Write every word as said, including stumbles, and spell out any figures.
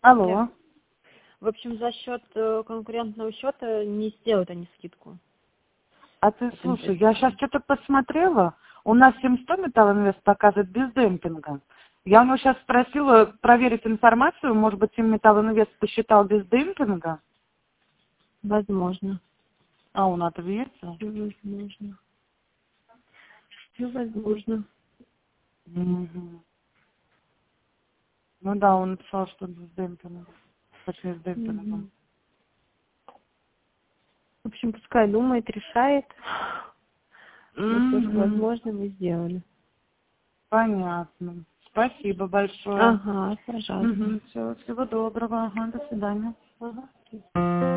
Алло. В общем, за счет конкурентного счета не сделают они скидку. А ты слушай, я сейчас что-то посмотрела. У нас семь сто Металлинвест показывает без демпинга. Я у него сейчас спросила проверить информацию. Может быть, им Металлинвест посчитал без демпинга? Возможно. А он ответил? Возможно. Все возможно. Угу. Ну да, он написал, что без демпинга. Точнее, с демпингом. Угу. В общем, пускай думает, решает. Mm-hmm. Все, что возможно, мы сделали. Понятно. Спасибо большое. Ага, пожалуйста. Угу. Все, всего доброго. Ага, до свидания. Ага.